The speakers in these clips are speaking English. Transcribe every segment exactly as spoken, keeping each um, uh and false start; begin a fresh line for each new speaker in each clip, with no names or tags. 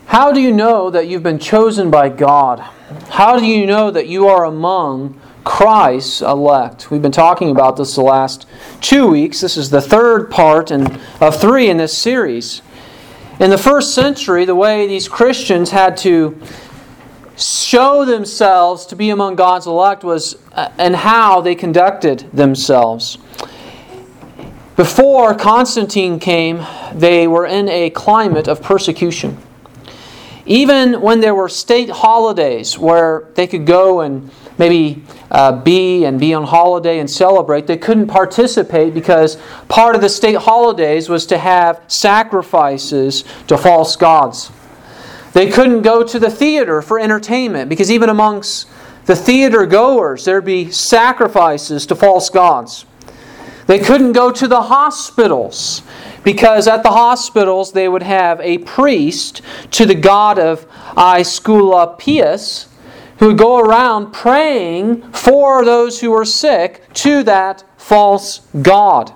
How do you know that you've been chosen by God? How do you know that you are among Christ's elect? We've been talking about this the last two weeks. This is the third part in, of three in this series. In the first century, the way these Christians had to show themselves to be among God's elect was uh, and how they conducted themselves. Before Constantine came, they were in a climate of persecution. Even when there were state holidays where they could go and maybe uh, be and be on holiday and celebrate, they couldn't participate because part of the state holidays was to have sacrifices to false gods. They couldn't go to the theater for entertainment because even amongst the theater goers there'd be sacrifices to false gods. They couldn't go to the hospitals because at the hospitals they would have a priest to the god of Aesculapius who would go around praying for those who were sick to that false god.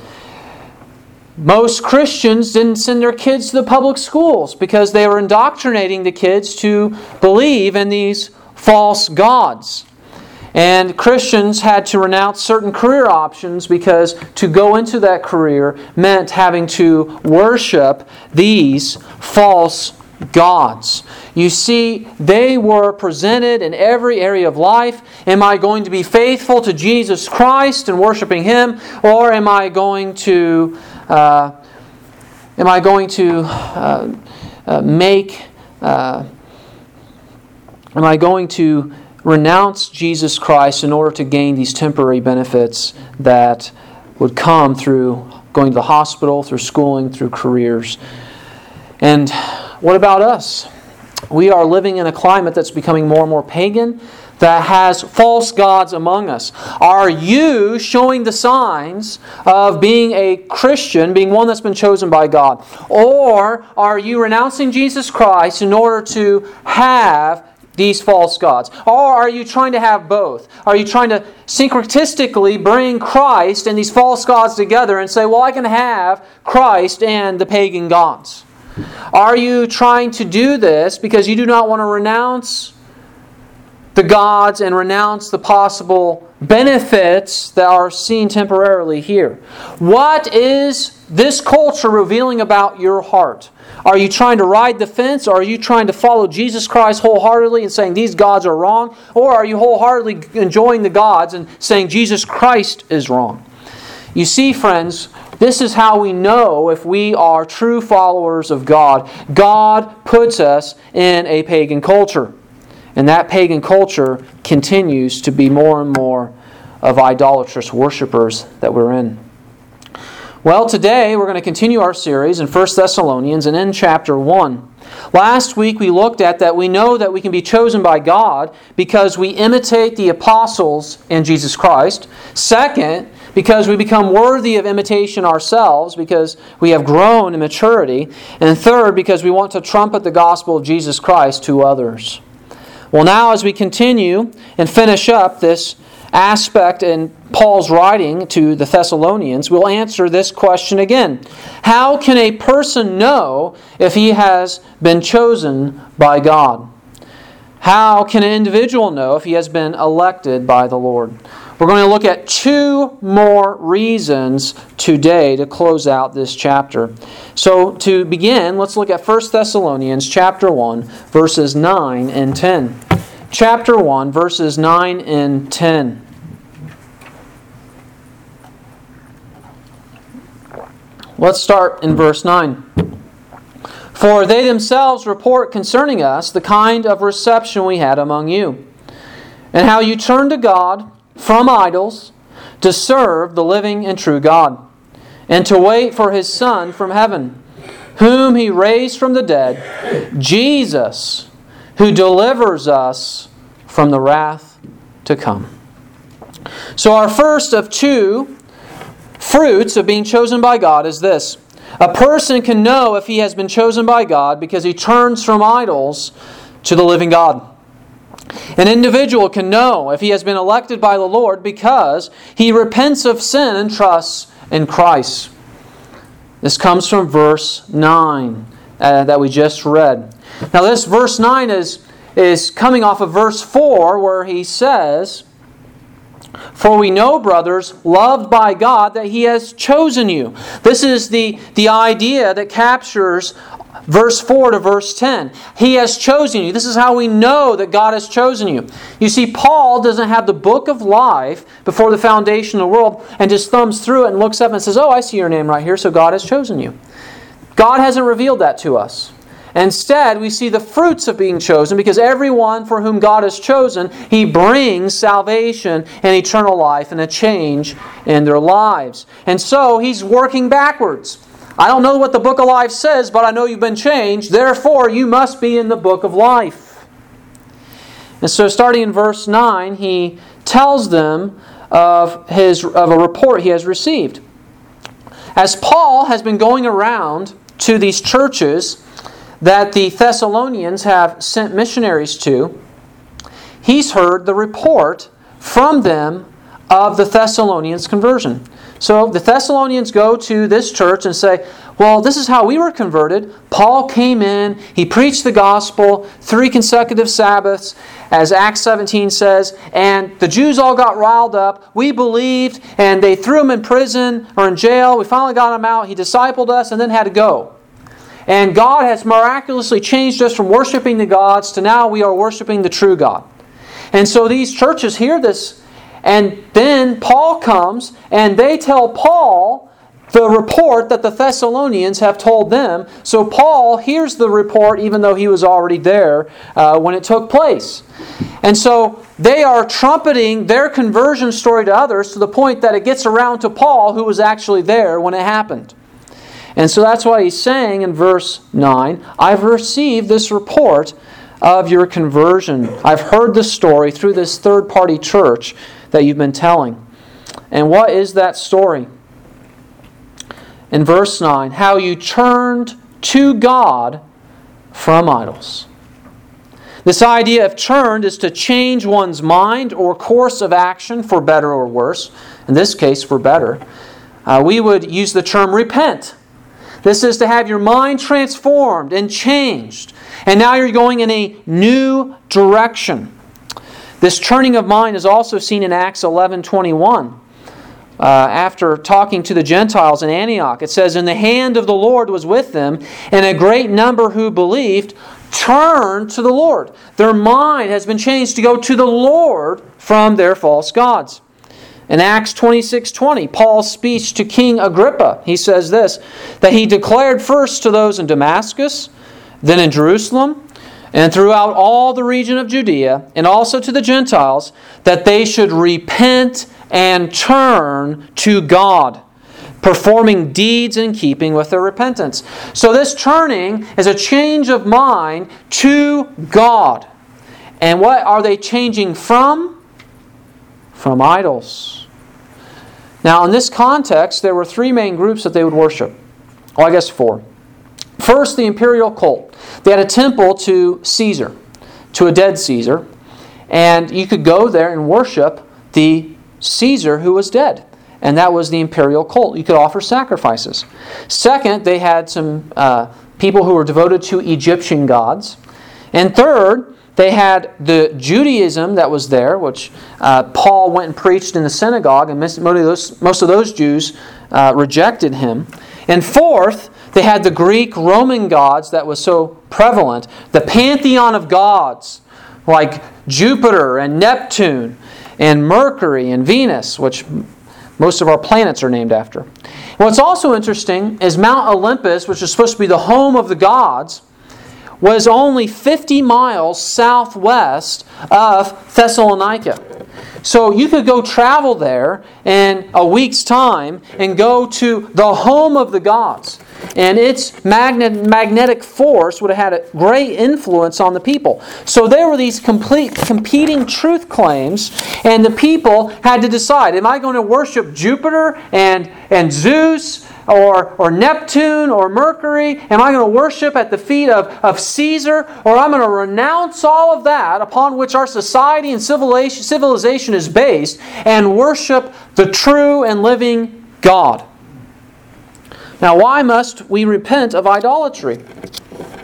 Most Christians didn't send their kids to the public schools because they were indoctrinating the kids to believe in these false gods. And Christians had to renounce certain career options because to go into that career meant having to worship these false gods. You see, they were presented in every area of life. Am I going to be faithful to Jesus Christ and worshiping Him, or am I going to uh, am I going to uh, uh, make uh, am I going to renounce Jesus Christ in order to gain these temporary benefits that would come through going to the hospital, through schooling, through careers? And what about us? We are living in a climate that's becoming more and more pagan, that has false gods among us. Are you showing the signs of being a Christian, being one that's been chosen by God? Or are you renouncing Jesus Christ in order to have these false gods? Or are you trying to have both? Are you trying to syncretistically bring Christ and these false gods together and say, well, I can have Christ and the pagan gods? Are you trying to do this because you do not want to renounce the gods and renounce the possible benefits that are seen temporarily here? What is this culture revealing about your heart? Are you trying to ride the fence, or are you trying to follow Jesus Christ wholeheartedly and saying these gods are wrong? Or are you wholeheartedly enjoying the gods and saying Jesus Christ is wrong? You see, friends, this is how we know if we are true followers of God. God puts us in a pagan culture. And that pagan culture continues to be more and more of idolatrous worshipers that we're in. Well, today we're going to continue our series in First Thessalonians and in chapter one. Last week we looked at that we know that we can be chosen by God because we imitate the apostles in Jesus Christ. Second, because we become worthy of imitation ourselves because we have grown in maturity. And third, because we want to trumpet the gospel of Jesus Christ to others. Well, now as we continue and finish up this aspect in Paul's writing to the Thessalonians, we'll answer this question again. How can a person know if he has been chosen by God? How can an individual know if he has been elected by the Lord? We're going to look at two more reasons today to close out this chapter. So to begin, let's look at First Thessalonians chapter one, verses nine and ten. Chapter one, verses nine and ten. Let's start in verse nine. For they themselves report concerning us the kind of reception we had among you, and how you turned to God from idols to serve the living and true God, and to wait for His Son from heaven, whom He raised from the dead, Jesus, who delivers us from the wrath to come. So our first of two fruits of being chosen by God is this. A person can know if he has been chosen by God because he turns from idols to the living God. An individual can know if he has been elected by the Lord because he repents of sin and trusts in Christ. This comes from verse nine uh, that we just read. Now this verse nine is, is coming off of verse four where he says, "For we know, brothers, loved by God, that He has chosen you." This is the, the idea that captures verse four to verse ten. He has chosen you. This is how we know that God has chosen you. You see, Paul doesn't have the book of life before the foundation of the world and just thumbs through it and looks up and says, "Oh, I see your name right here, so God has chosen you." God hasn't revealed that to us. Instead, we see the fruits of being chosen, because everyone for whom God has chosen, He brings salvation and eternal life and a change in their lives. And so He's working backwards. I don't know what the book of life says, but I know you've been changed. Therefore, you must be in the book of life. And so starting in verse nine, he tells them of, his, of a report he has received. As Paul has been going around to these churches that the Thessalonians have sent missionaries to, he's heard the report from them of the Thessalonians' conversion. So the Thessalonians go to this church and say, "Well, this is how we were converted. Paul came in, he preached the gospel, three consecutive Sabbaths, as Acts seventeen says, and the Jews all got riled up. We believed, and they threw him in prison or in jail. We finally got him out. He discipled us and then had to go. And God has miraculously changed us from worshiping the gods to now we are worshiping the true God." And so these churches hear this, and then Paul comes and they tell Paul the report that the Thessalonians have told them. So Paul hears the report even though he was already there uh, when it took place. And so they are trumpeting their conversion story to others to the point that it gets around to Paul, who was actually there when it happened. And so that's why he's saying in verse nine, "I've received this report of your conversion. I've heard the story through this third-party church that you've been telling." And what is that story? In verse nine, how you turned to God from idols. This idea of turned is to change one's mind or course of action for better or worse. In this case, for better. Uh, we would use the term repent. This is to have your mind transformed and changed. And now you're going in a new direction. This turning of mind is also seen in Acts eleven twenty-one. Uh, after talking to the Gentiles in Antioch, it says, "And the hand of the Lord was with them, and a great number who believed turned to the Lord." Their mind has been changed to go to the Lord from their false gods. In Acts twenty-six twenty, Paul's speech to King Agrippa, he says this, that he declared first to those in Damascus, then in Jerusalem, and throughout all the region of Judea, and also to the Gentiles, that they should repent and turn to God, performing deeds in keeping with their repentance. So this turning is a change of mind to God. And what are they changing from? From idols. Now, in this context, there were three main groups that they would worship. Well, I guess four. First, the imperial cult. They had a temple to Caesar, to a dead Caesar, and you could go there and worship the Caesar who was dead. And that was the imperial cult. You could offer sacrifices. Second, they had some uh, people who were devoted to Egyptian gods. And third, they had the Judaism that was there, which uh, Paul went and preached in the synagogue, and most of those, most of those Jews uh, rejected him. And fourth, they had the Greek Roman gods that was so prevalent, the pantheon of gods, like Jupiter and Neptune and Mercury and Venus, which most of our planets are named after. What's also interesting is Mount Olympus, which is supposed to be the home of the gods, was only fifty miles southwest of Thessalonica. So you could go travel there in a week's time and go to the home of the gods. And its magnet, magnetic force would have had a great influence on the people. So there were these complete competing truth claims, and the people had to decide, am I going to worship Jupiter and, and Zeus or, or Neptune or Mercury? Am I going to worship at the feet of, of Caesar? Or I'm going to renounce all of that upon which our society and civilization, civilization is based and worship the true and living God? Now, why must we repent of idolatry?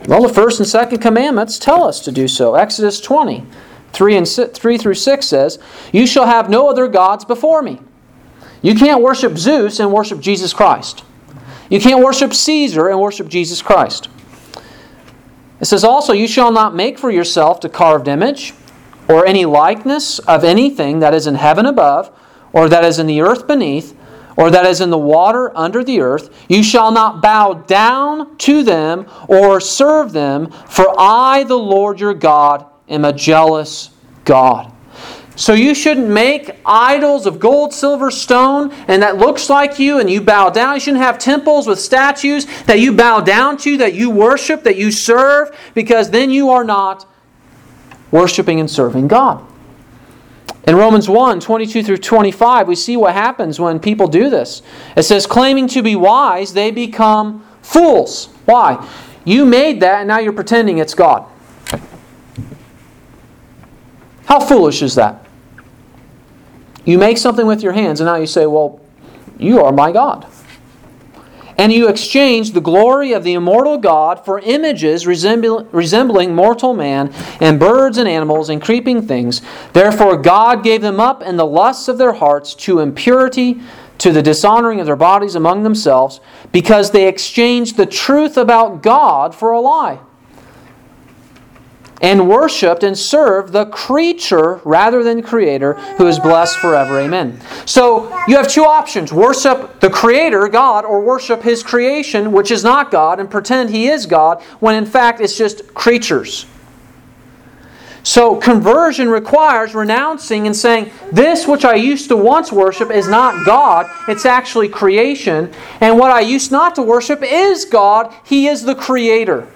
Well, the first and second commandments tell us to do so. Exodus twenty, three, and six, three through six says, "You shall have no other gods before me." You can't worship Zeus and worship Jesus Christ. You can't worship Caesar and worship Jesus Christ. It says also, "You shall not make for yourself a carved image, or any likeness of anything that is in heaven above, or that is in the earth beneath, or that is in the water under the earth. You shall not bow down to them or serve them, for I, the Lord your God, am a jealous God." So you shouldn't make idols of gold, silver, stone, and that looks like you, and you bow down. You shouldn't have temples with statues that you bow down to, that you worship, that you serve, because then you are not worshiping and serving God. In Romans one, twenty-two through twenty-five, we see what happens when people do this. It says, "Claiming to be wise, they become fools." Why? You made that, and now you're pretending it's God. How foolish is that? You make something with your hands, and now you say, "Well, you are my God." And you exchange the glory of the immortal God for images resembling, resembling mortal man, and birds and animals and creeping things. Therefore God gave them up in the lusts of their hearts to impurity, to the dishonoring of their bodies among themselves, because they exchanged the truth about God for a lie, and worshipped and served the creature rather than Creator, who is blessed forever. Amen. So you have two options. Worship the Creator, God, or worship His creation, which is not God, and pretend He is God, when in fact it's just creatures. So conversion requires renouncing and saying, this which I used to once worship is not God, it's actually creation. And what I used not to worship is God, He is the Creator.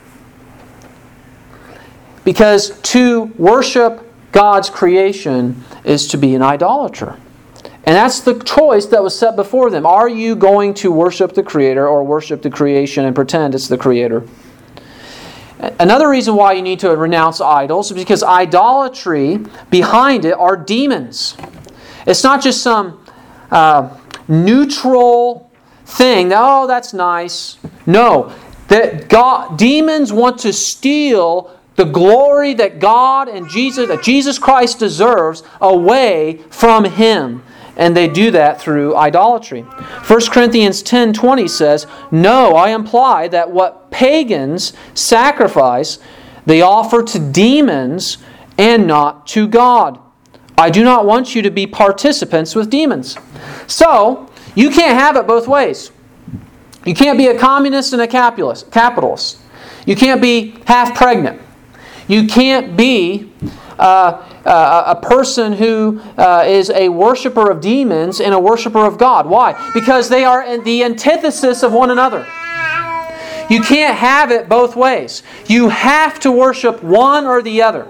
Because to worship God's creation is to be an idolater. And that's the choice that was set before them. Are you going to worship the Creator or worship the creation and pretend it's the Creator? Another reason why you need to renounce idols is because idolatry, behind it, are demons. It's not just some uh, neutral thing that, oh, that's nice. No, that God, demons want to steal the glory that God and Jesus, that Jesus Christ deserves, away from Him. And they do that through idolatry. First Corinthians ten twenty says, "No, I imply that what pagans sacrifice, they offer to demons and not to God. I do not want you to be participants with demons." So, you can't have it both ways. You can't be a communist and a capitalist. capitalist. You can't be half pregnant. You can't be uh, uh, a person who uh, is a worshiper of demons and a worshiper of God. Why? Because they are the antithesis of one another. You can't have it both ways. You have to worship one or the other.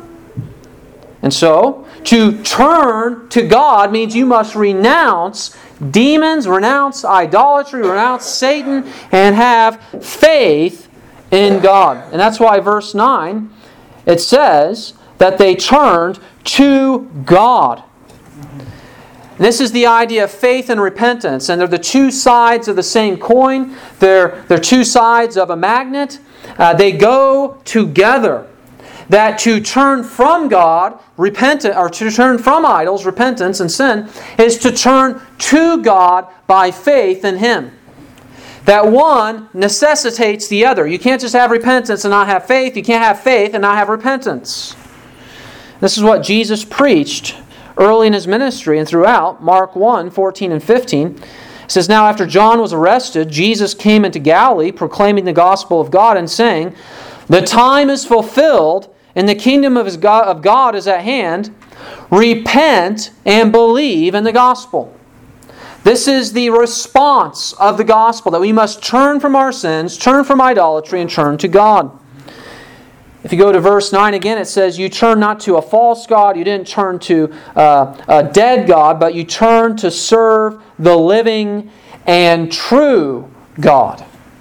And so, to turn to God means you must renounce demons, renounce idolatry, renounce Satan, and have faith in God. And that's why verse nine, it says that they turned to God. This is the idea of faith and repentance, and they're the two sides of the same coin. They're, they're two sides of a magnet. Uh, they go together. That to turn from God, repentance, or to turn from idols, repentance and sin, is to turn to God by faith in Him. That one necessitates the other. You can't just have repentance and not have faith. You can't have faith and not have repentance. This is what Jesus preached early in His ministry and throughout. Mark one, fourteen and fifteen. It says, "Now after John was arrested, Jesus came into Galilee, proclaiming the gospel of God and saying, 'The time is fulfilled, and the kingdom of God is at hand. Repent and believe in the gospel.'" This is the response of the gospel, that we must turn from our sins, turn from idolatry, and turn to God. If you go to verse nine again, it says, "You turn not to a false god, you didn't turn to uh, a dead god, but you turn to serve the living and true God."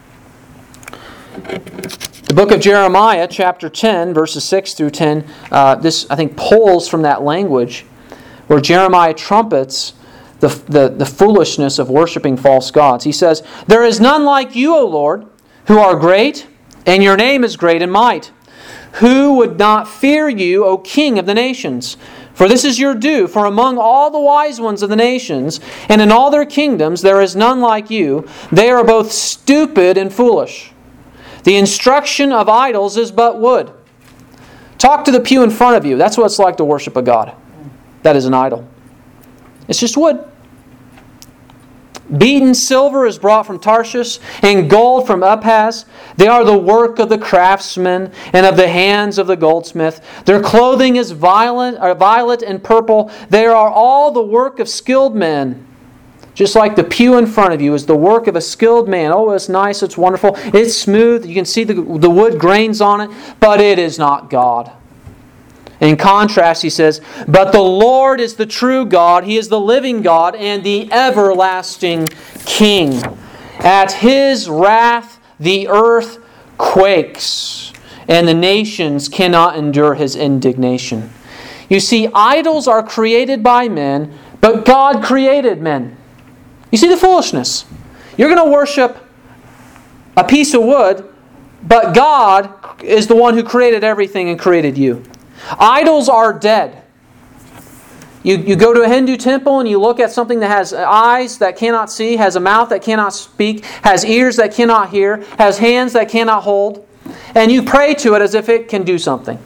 The book of Jeremiah, chapter ten, verses six through ten, uh, this, I think, pulls from that language where Jeremiah trumpets The, the, the foolishness of worshiping false gods. He says, "There is none like you, O Lord, who are great, and your name is great in might. Who would not fear you, O King of the nations? For this is your due. For among all the wise ones of the nations, and in all their kingdoms, there is none like you. They are both stupid and foolish. The instruction of idols is but wood. Talk to the pew in front of you. That's what it's like to worship a god. That is an idol. It's just wood. Beaten silver is brought from Tarshish, and gold from Uphaz. They are the work of the craftsman and of the hands of the goldsmith. Their clothing is violet, or violet and purple. They are all the work of skilled men. Just like the pew in front of you is the work of a skilled man. Oh, it's nice, it's wonderful, it's smooth. You can see the, the wood grains on it, but it is not God. In contrast, he says, but the Lord is the true God. He is the living God and the everlasting King. At His wrath, the earth quakes, and the nations cannot endure His indignation. You see, idols are created by men, but God created men. You see the foolishness. You're going to worship a piece of wood, but God is the one who created everything and created you. Idols are dead. You, you go to a Hindu temple and you look at something that has eyes that cannot see, has a mouth that cannot speak, has ears that cannot hear, has hands that cannot hold, and you pray to it as if it can do something.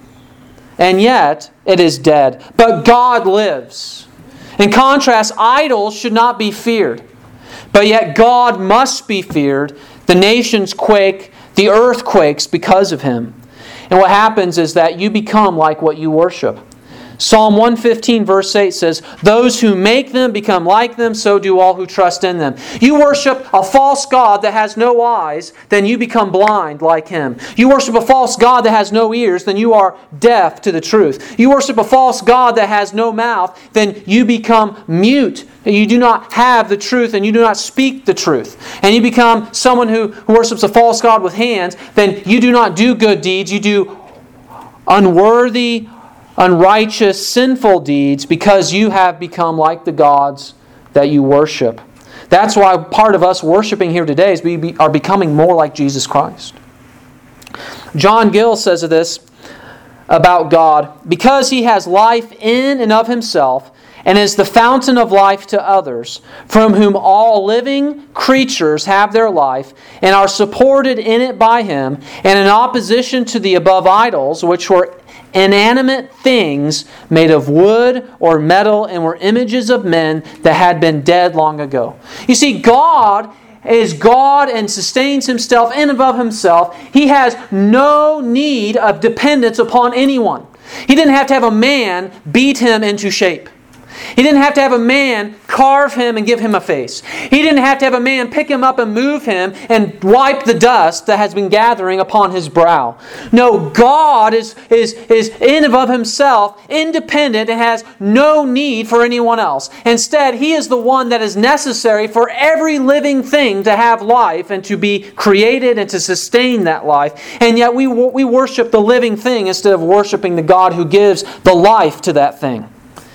And yet, it is dead. But God lives. In contrast, idols should not be feared. But yet God must be feared. The nations quake, the earth quakes because of Him. And what happens is that you become like what you worship. Psalm one fifteen verse eight says, those who make them become like them, so do all who trust in them. You worship a false god that has no eyes, then you become blind like him. You worship a false god that has no ears, then you are deaf to the truth. You worship a false god that has no mouth, then you become mute. You do not have the truth and you do not speak the truth. And you become someone who worships a false god with hands, then you do not do good deeds, you do unworthy, unrighteous, sinful deeds because you have become like the gods that you worship. That's why part of us worshiping here today is we are becoming more like Jesus Christ. John Gill says of this about God, because He has life in and of Himself and is the fountain of life to others, from whom all living creatures have their life and are supported in it by Him, and in opposition to the above idols, which were inanimate things made of wood or metal and were images of men that had been dead long ago. You see, God is God and sustains Himself in and of Himself. He has no need of dependence upon anyone. He didn't have to have a man beat Him into shape. He didn't have to have a man carve Him and give Him a face. He didn't have to have a man pick Him up and move Him and wipe the dust that has been gathering upon His brow. No, God is, is, is in and of Himself, independent, and has no need for anyone else. Instead, He is the one that is necessary for every living thing to have life and to be created and to sustain that life. And yet we, we worship the living thing instead of worshiping the God who gives the life to that thing.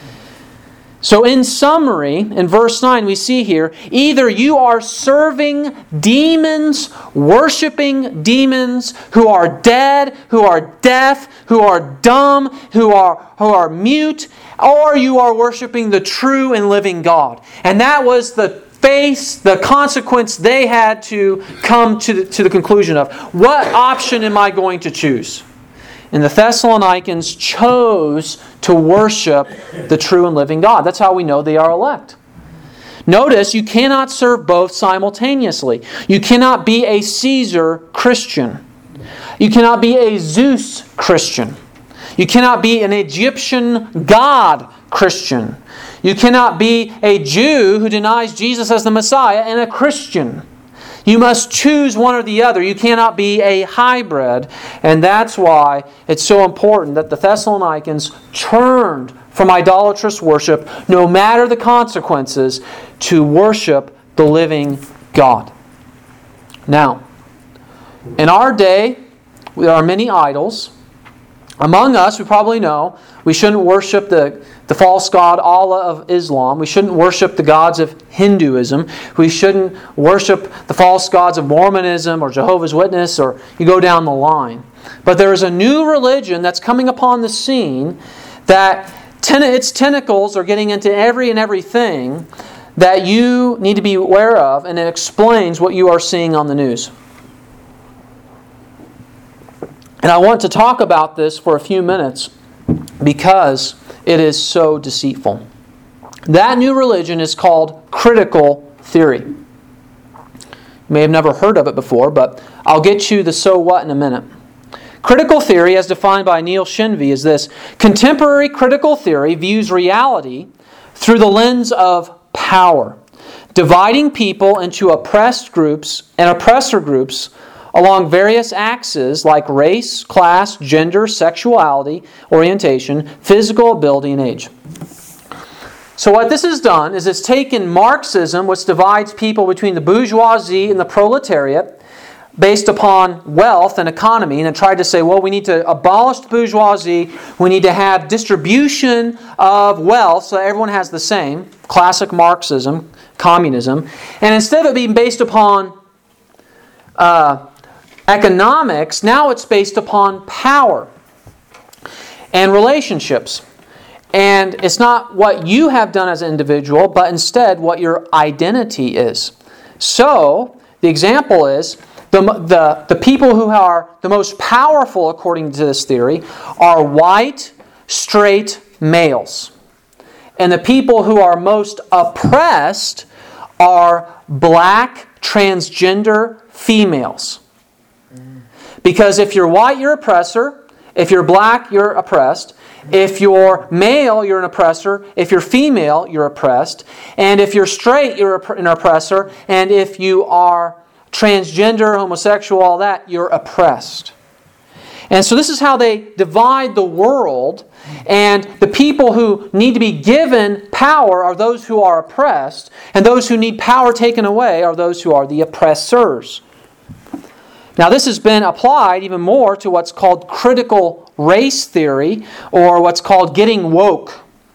So in summary, in verse nine we see here, either you are serving demons, worshiping demons who are dead, who are deaf, who are dumb, who are, who are mute, or you are worshiping the true and living God. And that was the face, the consequence they had to come to the, to the conclusion of. What option am I going to choose? And the Thessalonians chose to worship the true and living God. That's how we know they are elect. Notice, you cannot serve both simultaneously. You cannot be a Caesar Christian. You cannot be a Zeus Christian. You cannot be an Egyptian god Christian. You cannot be a Jew who denies Jesus as the Messiah and a Christian. You must choose one or the other. You cannot be a hybrid. And that's why it's so important that the Thessalonians turned from idolatrous worship, no matter the consequences, to worship the living God. Now, in our day, there are many idols. Among us, we probably know, we shouldn't worship the, the false god Allah of Islam. We shouldn't worship the gods of Hinduism. We shouldn't worship the false gods of Mormonism or Jehovah's Witness, or you go down the line. But there is a new religion that's coming upon the scene that ten- its tentacles are getting into every and everything that you need to be aware of, and it explains what you are seeing on the news. And I want to talk about this for a few minutes because it is so deceitful. That new religion is called critical theory. You may have never heard of it before, but I'll get you the so what in a minute. Critical theory, as defined by Neil Shenvi, is this: contemporary critical theory views reality through the lens of power, dividing people into oppressed groups and oppressor groups along various axes like race, class, gender, sexuality, orientation, physical ability, and age. So what this has done is it's taken Marxism, which divides people between the bourgeoisie and the proletariat based upon wealth and economy, and it tried to say, well, we need to abolish the bourgeoisie, we need to have distribution of wealth so that everyone has the same, classic Marxism, communism, and instead of it being based upon uh, economics, now it's based upon power and relationships. And it's not what you have done as an individual, but instead what your identity is. So, the example is, the, the, the people who are the most powerful, according to this theory, are white, straight males. And the people who are most oppressed are black, transgender females. Because if you're white, you're oppressor. If you're black, you're oppressed. If you're male, you're an oppressor. If you're female, you're oppressed. And if you're straight, you're an oppressor. And if you are transgender, homosexual, all that, you're oppressed. And so this is how they divide the world. And the people who need to be given power are those who are oppressed. And those who need power taken away are those who are the oppressors. Now, this has been applied even more to what's called critical race theory, or what's called getting woke.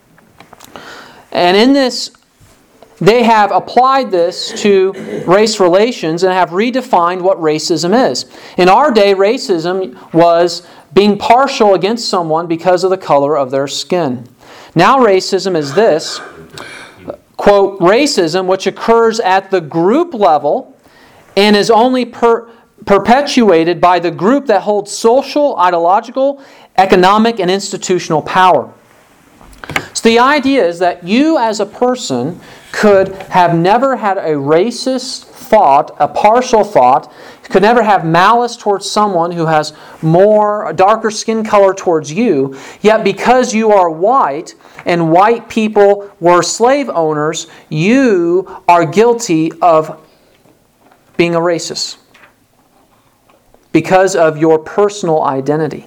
And in this, they have applied this to race relations and have redefined what racism is. In our day, racism was being partial against someone because of the color of their skin. Now, racism is this, quote, racism which occurs at the group level and is only per perpetuated by the group that holds social, ideological, economic, and institutional power. So the idea is that you as a person could have never had a racist thought, a partial thought, could never have malice towards someone who has more, a darker skin color towards you, yet because you are white and white people were slave owners, you are guilty of being a racist because of your personal identity.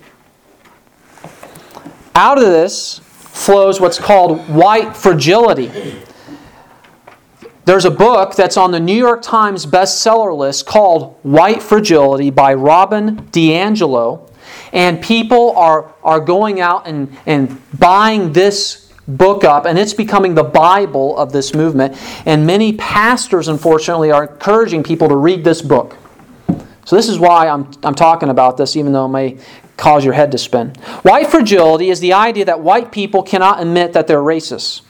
Out of this flows what's called white fragility. There's a book that's on the New York Times bestseller list called White Fragility by Robin DiAngelo. And people are, are going out and, and buying this book up, and it's becoming the Bible of this movement. And many pastors, unfortunately, are encouraging people to read this book. So this is why I'm, I'm talking about this, even though it may cause your head to spin. White fragility is the idea that white people cannot admit that they're racist.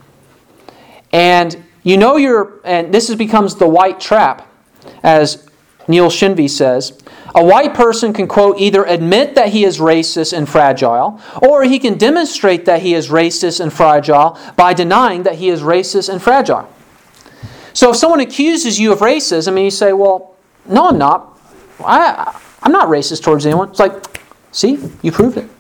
And you know you're, and this is, becomes the white trap, as Neil Shenvi says. A white person can, quote, either admit that he is racist and fragile, or he can demonstrate that he is racist and fragile by denying that he is racist and fragile. So if someone accuses you of racism and you say, well, no, I'm not. I, I'm not racist towards anyone. It's like, see, you proved it.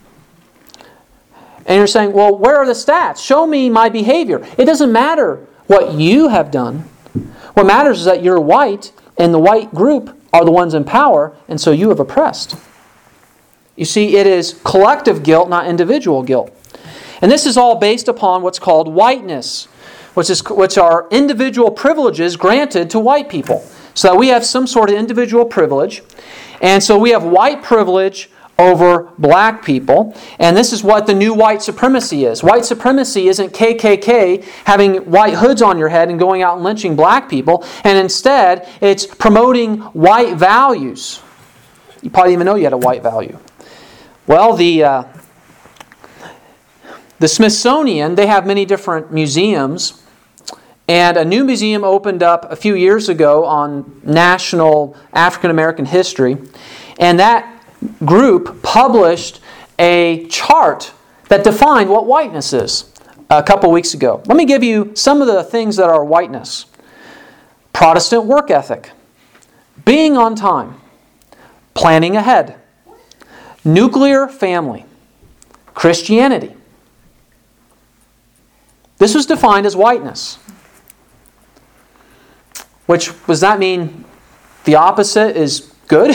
And you're saying, well, where are the stats? Show me my behavior. It doesn't matter what you have done. What matters is that you're white, and the white group are the ones in power, and so you have oppressed. You see, it is collective guilt, not individual guilt. And this is all based upon what's called whiteness, which is which are individual privileges granted to white people. So that we have some sort of individual privilege. And so we have white privilege over black people. And this is what the new white supremacy is. White supremacy isn't K K K having white hoods on your head and going out and lynching black people. And instead, it's promoting white values. You probably didn't even know you had a white value. Well, the uh, the Smithsonian, they have many different museums. And a new museum opened up a few years ago on national African American history. And that group published a chart that defined what whiteness is a couple weeks ago. Let me give you some of the things that are whiteness. Protestant work ethic, being on time, planning ahead, nuclear family, Christianity. This was defined as whiteness. Which, does that mean the opposite is good?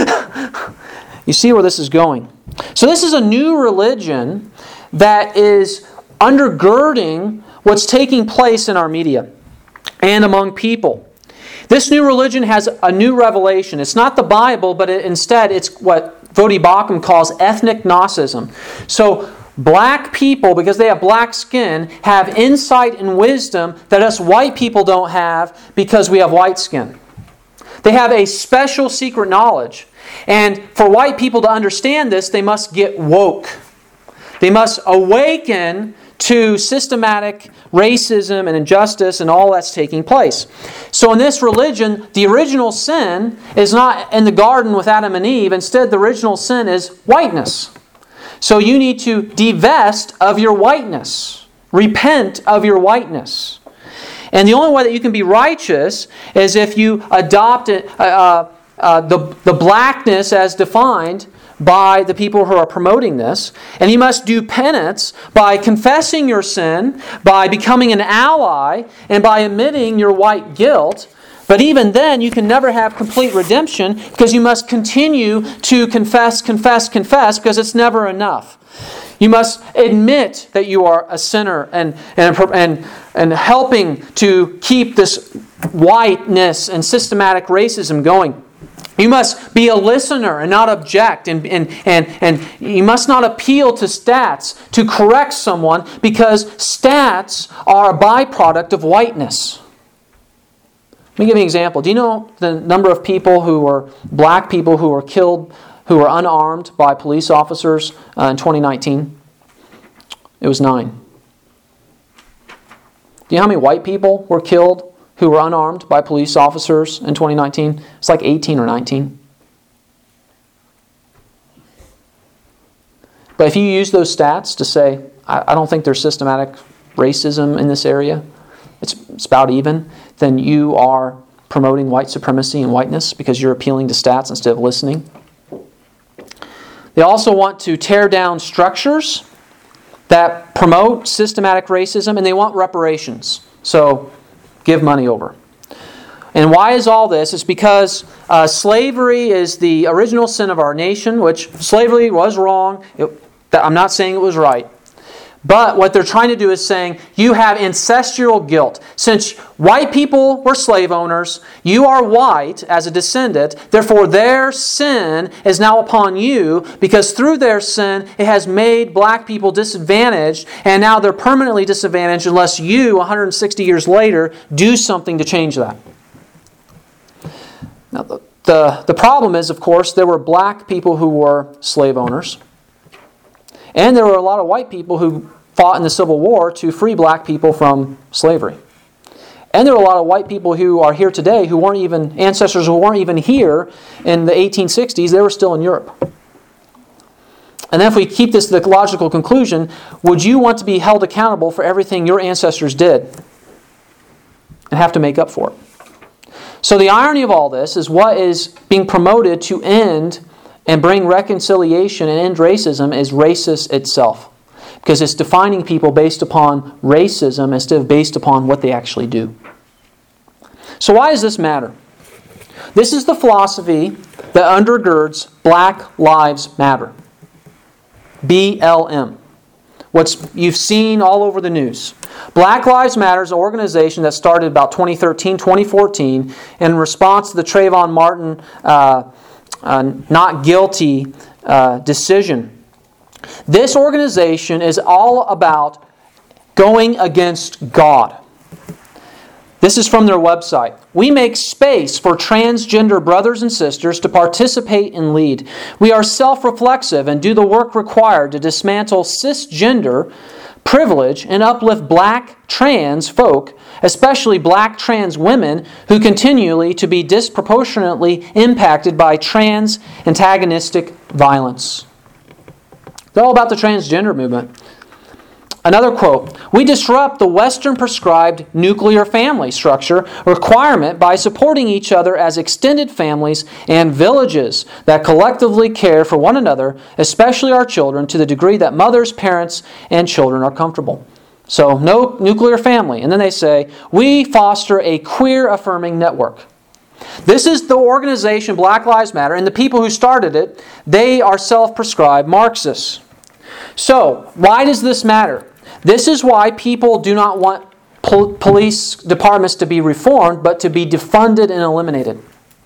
You see where this is going. So this is a new religion that is undergirding what's taking place in our media and among people. This new religion has a new revelation. It's not the Bible, but it, instead it's what Voddie Baucham calls ethnic Gnosticism. So black people, because they have black skin, have insight and wisdom that us white people don't have because we have white skin. They have a special secret knowledge. And for white people to understand this, they must get woke. They must awaken to systematic racism and injustice and all that's taking place. So in this religion, the original sin is not in the garden with Adam and Eve. Instead, the original sin is whiteness. So you need to divest of your whiteness. Repent of your whiteness. And the only way that you can be righteous is if you adopt it, uh, uh, the, the blackness as defined by the people who are promoting this. And you must do penance by confessing your sin, by becoming an ally, and by admitting your white guilt. But even then, you can never have complete redemption because you must continue to confess, confess, confess because it's never enough. You must admit that you are a sinner and, and, and, and helping to keep this whiteness and systematic racism going. You must be a listener and not object. And, and, and, and you must not appeal to stats to correct someone because stats are a byproduct of whiteness. Let me give you an example. Do you know the number of people who were black people who were killed, who were unarmed by police officers uh, in twenty nineteen? It was nine. Do you know how many white people were killed who were unarmed by police officers in twenty nineteen? It's like eighteen or nineteen. But if you use those stats to say, I, I don't think there's systematic racism in this area, it's, it's about even, then you are promoting white supremacy and whiteness because you're appealing to stats instead of listening. They also want to tear down structures that promote systematic racism, and they want reparations. So, give money over. And why is all this? It's because uh, slavery is the original sin of our nation, which slavery was wrong. It, I'm not saying it was right. But what they're trying to do is saying, you have ancestral guilt. Since white people were slave owners, you are white as a descendant, therefore their sin is now upon you, because through their sin it has made black people disadvantaged, and now they're permanently disadvantaged unless you, one hundred sixty years later, do something to change that. Now, the, the, the problem is, of course, there were black people who were slave owners. And there were a lot of white people who fought in the Civil War to free black people from slavery. And there are a lot of white people who are here today who weren't even, ancestors who weren't even here in the eighteen sixties, they were still in Europe. And then if we keep this to the logical conclusion, would you want to be held accountable for everything your ancestors did and have to make up for it? So the irony of all this is what is being promoted to end and bring reconciliation and end racism is racist itself. Because it's defining people based upon racism instead of based upon what they actually do. So why does this matter? This is the philosophy that undergirds Black Lives Matter. B L M. What's you've seen all over the news. Black Lives Matter is an organization that started about twenty thirteen, twenty fourteen in response to the Trayvon Martin uh, uh, not guilty uh, decision. This organization is all about going against God. This is from their website. We make space for transgender brothers and sisters to participate and lead. We are self-reflexive and do the work required to dismantle cisgender privilege and uplift black trans folk, especially black trans women who continually to be disproportionately impacted by trans antagonistic violence. They're all about the transgender movement. Another quote, we disrupt the Western prescribed nuclear family structure requirement by supporting each other as extended families and villages that collectively care for one another, especially our children, to the degree that mothers, parents, and children are comfortable. So, no nuclear family. And then they say, we foster a queer-affirming network. This is the organization, Black Lives Matter, and the people who started it, they are self-prescribed Marxists. So, why does this matter? This is why people do not want pol- police departments to be reformed, but to be defunded and eliminated.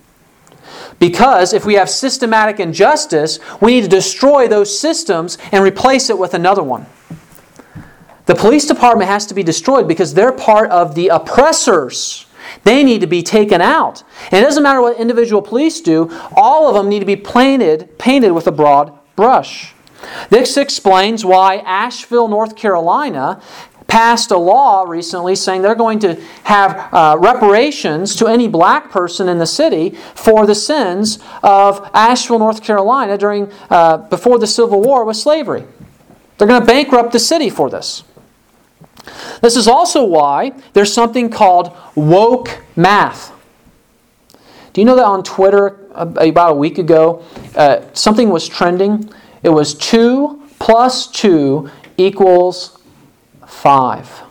Because if we have systematic injustice, we need to destroy those systems and replace it with another one. The police department has to be destroyed because they're part of the oppressors. They need to be taken out. And it doesn't matter what individual police do, all of them need to be painted, painted with a broad brush. This explains why Asheville, North Carolina passed a law recently saying they're going to have uh, reparations to any black person in the city for the sins of Asheville, North Carolina during uh, before the Civil War with slavery. They're going to bankrupt the city for this. This is also why there's something called woke math. Do you know that on Twitter about a week ago, uh, something was trending? It was two plus two equals five.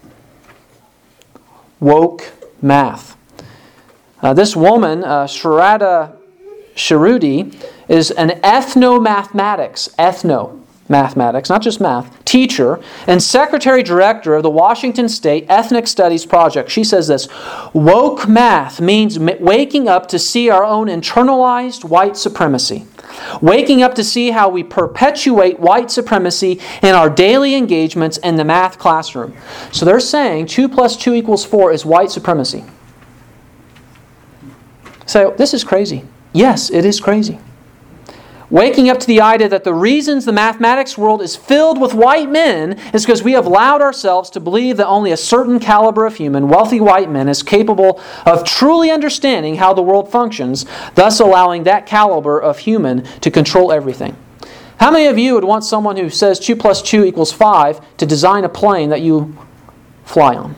Woke math. Uh, this woman, uh, Shraddha Shirudi, is an ethno-mathematics, ethno-mathematics, not just math, teacher and secretary director of the Washington State Ethnic Studies Project. She says this, woke math means waking up to see our own internalized white supremacy. Waking up to see how we perpetuate white supremacy in our daily engagements in the math classroom. So they're saying two plus two equals four is white supremacy. So this is crazy. Yes, it is crazy. Waking up to the idea that the reasons the mathematics world is filled with white men is because we have allowed ourselves to believe that only a certain caliber of human, wealthy white men, is capable of truly understanding how the world functions, thus allowing that caliber of human to control everything. How many of you would want someone who says two plus two equals five to design a plane that you fly on?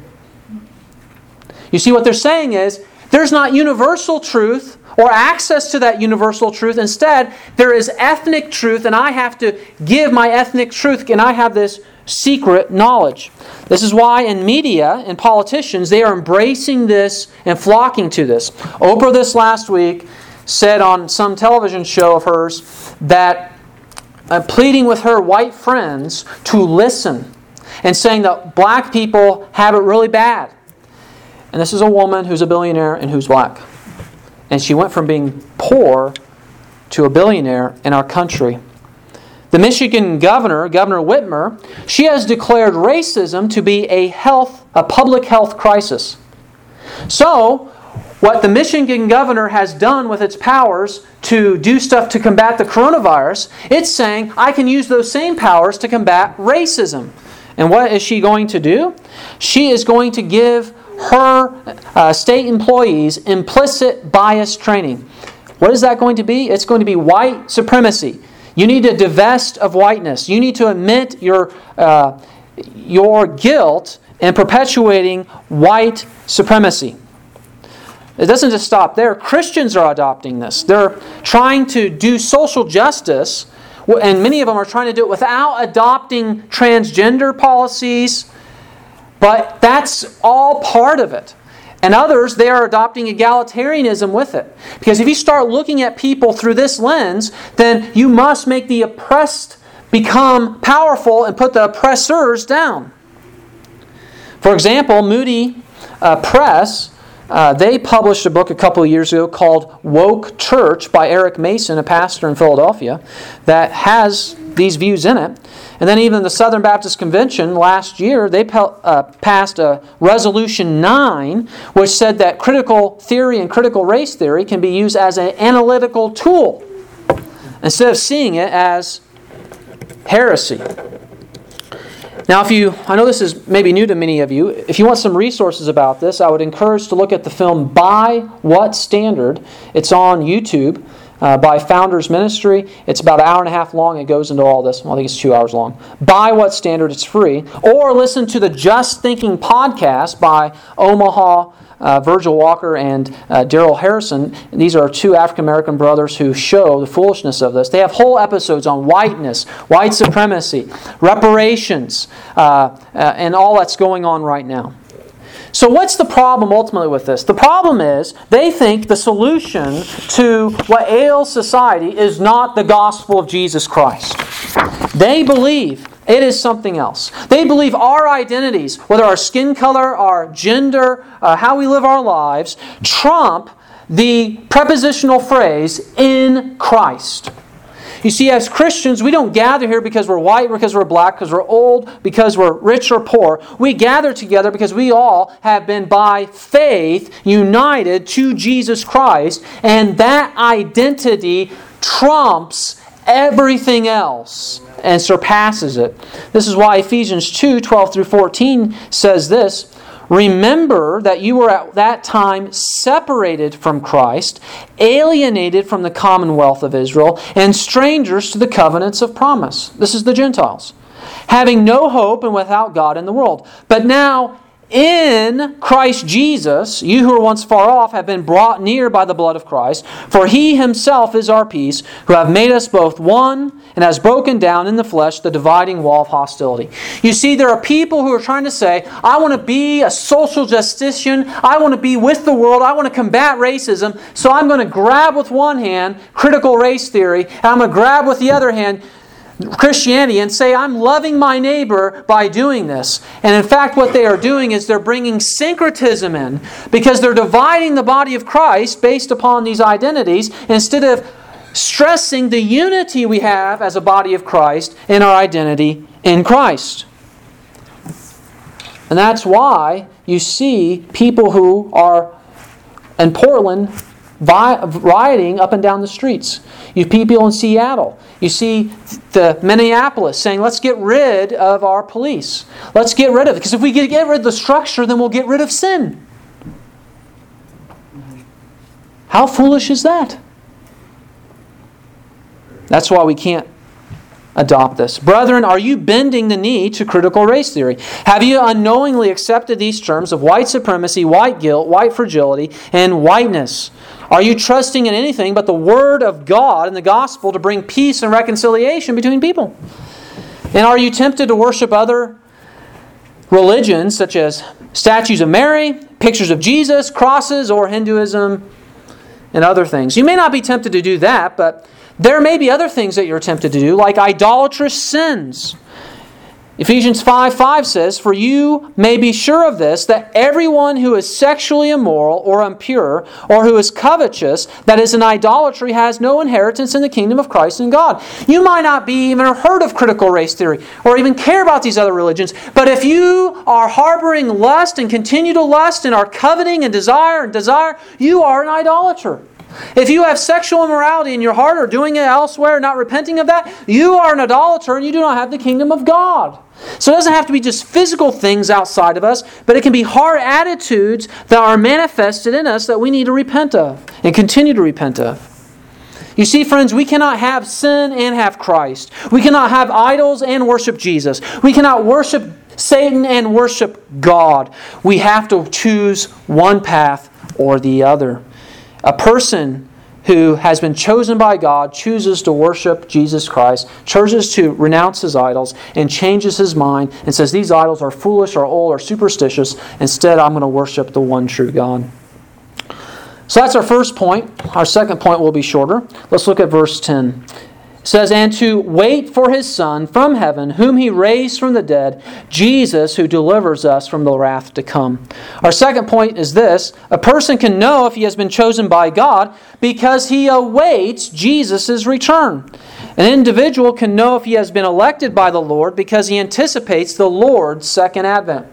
You see, what they're saying is, there's not universal truth or access to that universal truth. Instead, there is ethnic truth, and I have to give my ethnic truth, and I have this secret knowledge. This is why in media and politicians, they are embracing this and flocking to this. Oprah this last week said on some television show of hers that uh, pleading with her white friends to listen and saying that black people have it really bad. And this is a woman who's a billionaire and who's black. And she went from being poor to a billionaire in our country. The Michigan governor, Governor Whitmer, she has declared racism to be a health, a public health crisis. So, what the Michigan governor has done with its powers to do stuff to combat the coronavirus, it's saying, I can use those same powers to combat racism. And what is she going to do? She is going to give her uh, state employees implicit bias training. What is that going to be? It's going to be white supremacy. You need to divest of whiteness. You need to admit your uh, your guilt in perpetuating white supremacy. It doesn't just stop there. Christians are adopting this. They're trying to do social justice, and many of them are trying to do it without adopting transgender policies. But that's all part of it. And others, they are adopting egalitarianism with it. Because if you start looking at people through this lens, then you must make the oppressed become powerful and put the oppressors down. For example, Moody uh, Press, uh, they published a book a couple of years ago called Woke Church by Eric Mason, a pastor in Philadelphia, that has these views in it. And then even the Southern Baptist Convention last year, they uh, passed a Resolution nine, which said that critical theory and critical race theory can be used as an analytical tool instead of seeing it as heresy. Now, if you, I know this is maybe new to many of you, if you want some resources about this, I would encourage to look at the film By What Standard? It's on YouTube. Uh, by Founders Ministry. It's about an hour and a half long. It goes into all this. Well, I think it's two hours long. By What Standard? It's free. Or listen to the Just Thinking podcast by Omaha uh, Virgil Walker and uh, Daryl Harrison. These are two African-American brothers who show the foolishness of this. They have whole episodes on whiteness, white supremacy, reparations, uh, uh, and all that's going on right now. So what's the problem ultimately with this? The problem is they think the solution to what ails society is not the gospel of Jesus Christ. They believe it is something else. They believe our identities, whether our skin color, our gender, uh, how we live our lives, trump the prepositional phrase in Christ. You see, as Christians, we don't gather here because we're white, because we're black, because we're old, because we're rich or poor. We gather together because we all have been by faith united to Jesus Christ, and that identity trumps everything else and surpasses it. This is why Ephesians two, twelve through fourteen says this, "Remember that you were at that time separated from Christ, alienated from the commonwealth of Israel, and strangers to the covenants of promise." This is the Gentiles. "Having no hope and without God in the world. But now in Christ Jesus, you who were once far off have been brought near by the blood of Christ. For He Himself is our peace, who have made us both one and has broken down in the flesh the dividing wall of hostility." You see, there are people who are trying to say, I want to be a social justician. I want to be with the world. I want to combat racism. So I'm going to grab with one hand critical race theory, and I'm going to grab with the other hand Christianity and say, I'm loving my neighbor by doing this. And in fact, what they are doing is they're bringing syncretism in because they're dividing the body of Christ based upon these identities instead of stressing the unity we have as a body of Christ in our identity in Christ. And that's why you see people who are in Portland rioting up and down the streets. You people in Seattle. You see the Minneapolis saying, let's get rid of our police. Let's get rid of it. Because if we get rid of the structure, then we'll get rid of sin. How foolish is that? That's why we can't adopt this. Brethren, are you bending the knee to critical race theory? Have you unknowingly accepted these terms of white supremacy, white guilt, white fragility, and whiteness? Are you trusting in anything but the Word of God and the gospel to bring peace and reconciliation between people? And are you tempted to worship other religions such as statues of Mary, pictures of Jesus, crosses, or Hinduism and other things? You may not be tempted to do that, but there may be other things that you're tempted to do, like idolatrous sins. Ephesians five five says, "For you may be sure of this, that everyone who is sexually immoral or impure, or who is covetous, that is in idolatry, has no inheritance in the kingdom of Christ and God." You might not be even heard of critical race theory, or even care about these other religions, but if you are harboring lust and continue to lust and are coveting and desire and desire, you are an idolater. If you have sexual immorality in your heart or doing it elsewhere, not repenting of that, you are an idolater and you do not have the kingdom of God. So it doesn't have to be just physical things outside of us, but it can be heart attitudes that are manifested in us that we need to repent of and continue to repent of. You see, friends, we cannot have sin and have Christ. We cannot have idols and worship Jesus. We cannot worship Satan and worship God. We have to choose one path or the other. A person who has been chosen by God chooses to worship Jesus Christ, chooses to renounce his idols, and changes his mind and says, these idols are foolish or old or superstitious. Instead, I'm going to worship the one true God. So that's our first point. Our second point will be shorter. Let's look at verse ten. It says, and to wait for His Son from heaven, whom He raised from the dead, Jesus, who delivers us from the wrath to come. Our second point is this: a person can know if he has been chosen by God because he awaits Jesus' return. An individual can know if he has been elected by the Lord because he anticipates the Lord's second advent.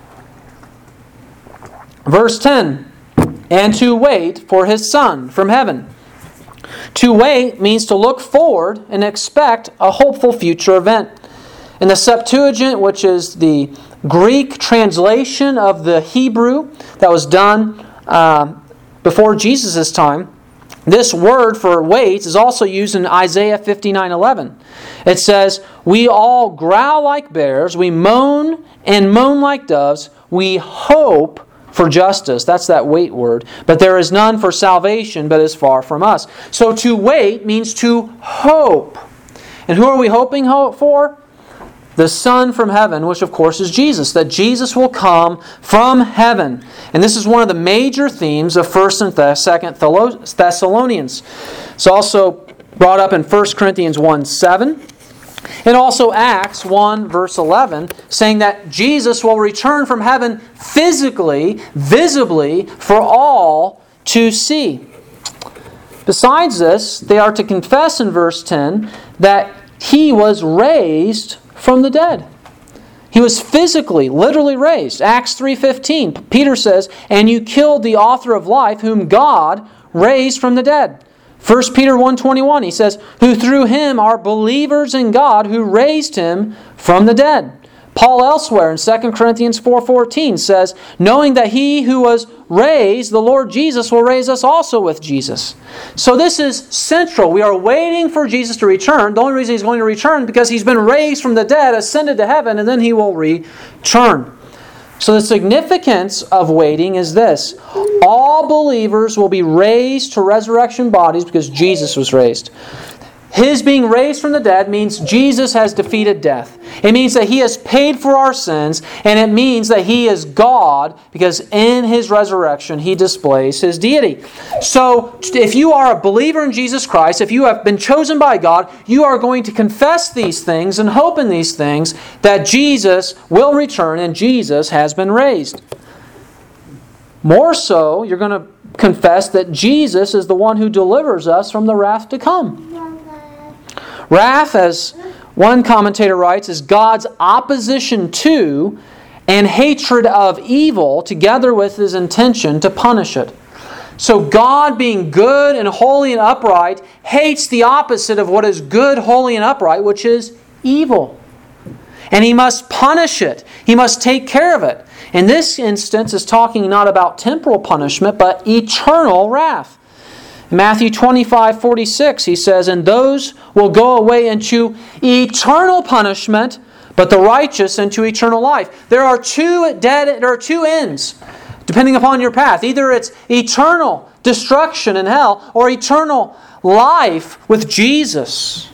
Verse ten, and to wait for His Son from heaven. To wait means to look forward and expect a hopeful future event. In the Septuagint, which is the Greek translation of the Hebrew that was done uh, before Jesus' time, this word for wait is also used in Isaiah fifty-nine eleven. It says, we all growl like bears, we moan and moan like doves, we hope for justice. That's that wait word. But there is none for salvation, but is far from us. So to wait means to hope. And who are we hoping for? The Son from heaven, which of course is Jesus. That Jesus will come from heaven. And this is one of the major themes of First and Second Thessalonians. It's also brought up in First Corinthians one seven. And also Acts one verse eleven, saying that Jesus will return from heaven physically, visibly, for all to see. Besides this, they are to confess in verse ten that He was raised from the dead. He was physically, literally raised. Acts three fifteen, Peter says, and you killed the author of life, whom God raised from the dead. First Peter one twenty-one, he says, who through Him are believers in God, who raised Him from the dead. Paul elsewhere in Second Corinthians four fourteen says, knowing that He who was raised, the Lord Jesus, will raise us also with Jesus. So this is central. We are waiting for Jesus to return. The only reason He's going to return is because He's been raised from the dead, ascended to heaven, and then He will return. So the significance of waiting is this: all believers will be raised to resurrection bodies because Jesus was raised. His being raised from the dead means Jesus has defeated death. It means that He has paid for our sins, and it means that He is God because in His resurrection He displays His deity. So if you are a believer in Jesus Christ, if you have been chosen by God, you are going to confess these things and hope in these things that Jesus will return and Jesus has been raised. More so, you're going to confess that Jesus is the one who delivers us from the wrath to come. Wrath, as one commentator writes, is God's opposition to and hatred of evil together with His intention to punish it. So God, being good and holy and upright, hates the opposite of what is good, holy, and upright, which is evil. And He must punish it. He must take care of it. In this instance, is talking not about temporal punishment, but eternal wrath. In Matthew twenty-five forty-six, He says, and those will go away into eternal punishment, but the righteous into eternal life. There are two dead, there are two ends, depending upon your path. Either it's eternal destruction in hell, or eternal life with Jesus.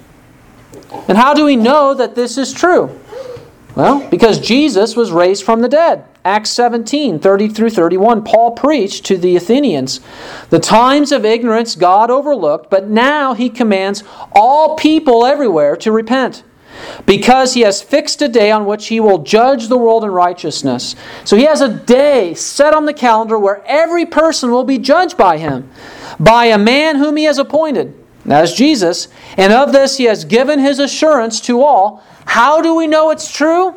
And how do we know that this is true? Well, because Jesus was raised from the dead. Acts seventeen, thirty through thirty-one, Paul preached to the Athenians, the times of ignorance God overlooked, but now He commands all people everywhere to repent, because He has fixed a day on which He will judge the world in righteousness. So He has a day set on the calendar where every person will be judged by Him, by a man whom He has appointed. That is Jesus. And of this He has given His assurance to all. How do we know it's true?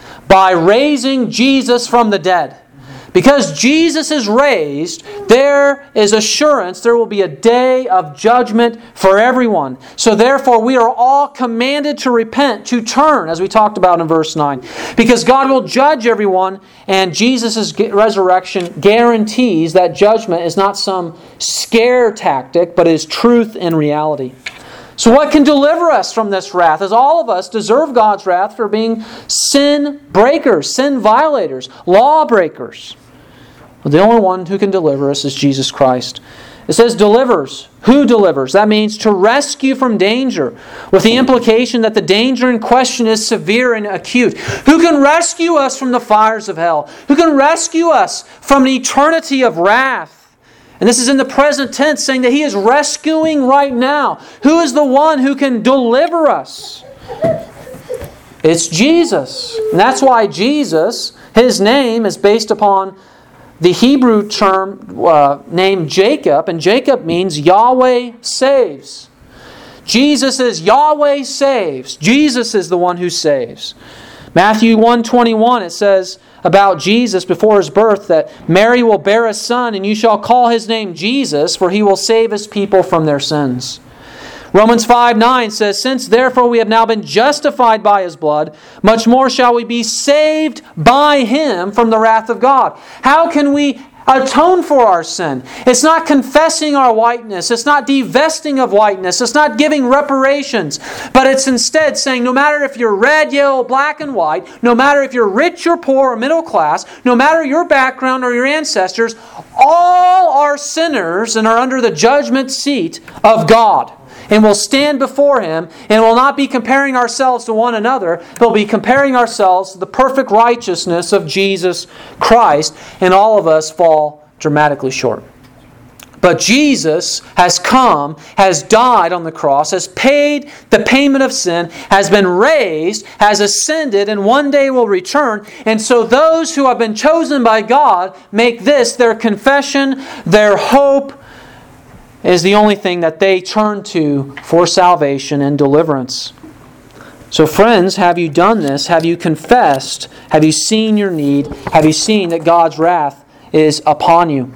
By raising Jesus from the dead. Because Jesus is raised, there is assurance there will be a day of judgment for everyone. So therefore we are all commanded to repent, to turn, as we talked about in verse nine. Because God will judge everyone, and Jesus' resurrection guarantees that judgment is not some scare tactic, but is truth and reality. So what can deliver us from this wrath? As all of us deserve God's wrath for being sin breakers, sin violators, law breakers. But the only one who can deliver us is Jesus Christ. It says delivers. Who delivers? That means to rescue from danger, with the implication that the danger in question is severe and acute. Who can rescue us from the fires of hell? Who can rescue us from an eternity of wrath And this is in the present tense, saying that He is rescuing right now. Who is the one who can deliver us? It's Jesus. And that's why Jesus, His name is based upon the Hebrew term uh, named Jacob. And Jacob means Yahweh saves. Jesus is Yahweh saves. Jesus is the one who saves. Matthew one twenty-one, it says about Jesus before His birth that Mary will bear a son and you shall call His name Jesus, for He will save His people from their sins. Romans five nine says, since therefore we have now been justified by His blood, much more shall we be saved by Him from the wrath of God. How can we atone for our sin? It's not confessing our whiteness. It's not divesting of whiteness. It's not giving reparations. But it's instead saying no matter if you're red, yellow, black, and white, no matter if you're rich or poor or middle class, no matter your background or your ancestors, all are sinners and are under the judgment seat of God. And we'll stand before Him and will not be comparing ourselves to one another. We'll be comparing ourselves to the perfect righteousness of Jesus Christ. And all of us fall dramatically short. But Jesus has come, has died on the cross, has paid the payment of sin, has been raised, has ascended, and one day will return. And so those who have been chosen by God make this their confession, their hope, is the only thing that they turn to for salvation and deliverance. So friends, have you done this? Have you confessed? Have you seen your need? Have you seen that God's wrath is upon you?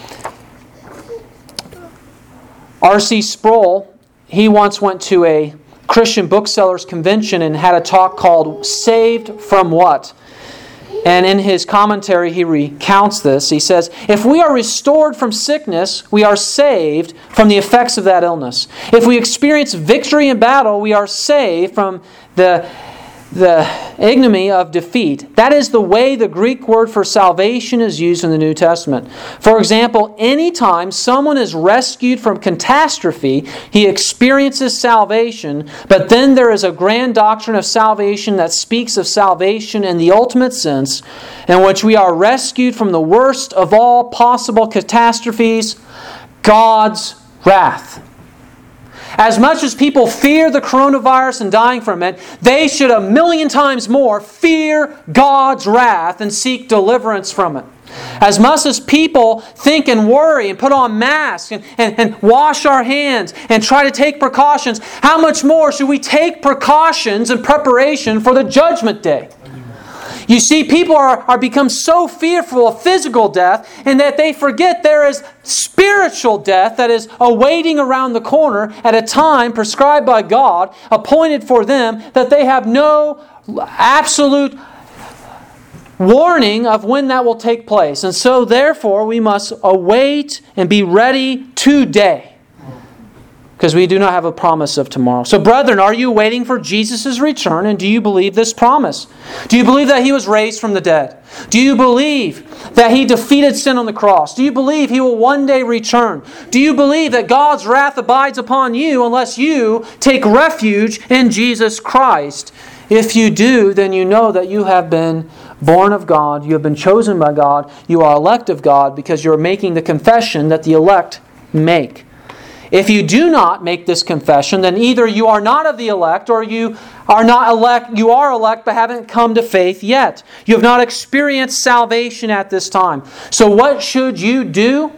R C Sproul, he once went to a Christian booksellers convention and had a talk called Saved from What? And in his commentary, he recounts this. He says, if we are restored from sickness, we are saved from the effects of that illness. If we experience victory in battle, we are saved from the, the ignominy of defeat. That is the way the Greek word for salvation is used in the New Testament. For example, anytime someone is rescued from catastrophe, he experiences salvation, but then there is a grand doctrine of salvation that speaks of salvation in the ultimate sense, in which we are rescued from the worst of all possible catastrophes, God's wrath. As much as people fear the coronavirus and dying from it, they should a million times more fear God's wrath and seek deliverance from it. As much as people think and worry and put on masks and, and, and wash our hands and try to take precautions, how much more should we take precautions in preparation for the judgment day? You see, people are, are become so fearful of physical death and that they forget there is spiritual death that is awaiting around the corner at a time prescribed by God, appointed for them, that they have no absolute warning of when that will take place. And so, therefore, we must await and be ready today, because we do not have a promise of tomorrow. So, brethren, are you waiting for Jesus' return, and do you believe this promise? Do you believe that He was raised from the dead? Do you believe that He defeated sin on the cross? Do you believe He will one day return? Do you believe that God's wrath abides upon you unless you take refuge in Jesus Christ? If you do, then you know that you have been born of God, you have been chosen by God, you are elect of God, because you're making the confession that the elect make. If you do not make this confession, then either you are not of the elect, or you are not elect, you are elect but haven't come to faith yet. You have not experienced salvation at this time. So what should you do?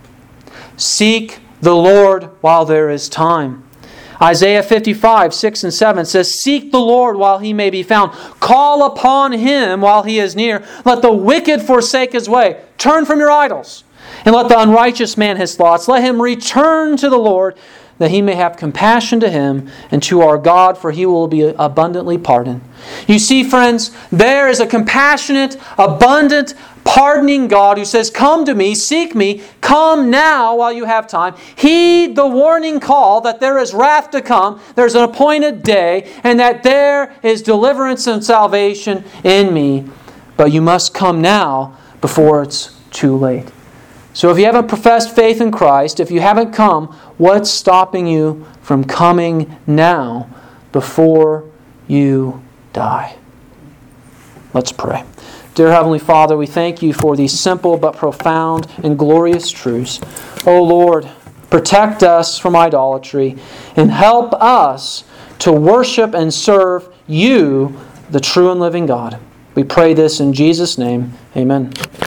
Seek the Lord while there is time. Isaiah fifty-five, six and seven says, seek the Lord while He may be found. Call upon Him while He is near. Let the wicked forsake his way. Turn from your idols. And let the unrighteous man his thoughts. Let him return to the Lord, that He may have compassion to him and to our God, for He will be abundantly pardoned. You see, friends, there is a compassionate, abundant, pardoning God who says, come to me, seek me, come now while you have time. Heed the warning call that there is wrath to come, there's an appointed day, and that there is deliverance and salvation in me. But you must come now before it's too late. So if you haven't professed faith in Christ, if you haven't come, what's stopping you from coming now before you die? Let's pray. Dear Heavenly Father, we thank You for these simple but profound and glorious truths. O Lord, protect us from idolatry and help us to worship and serve You, the true and living God. We pray this in Jesus' name. Amen.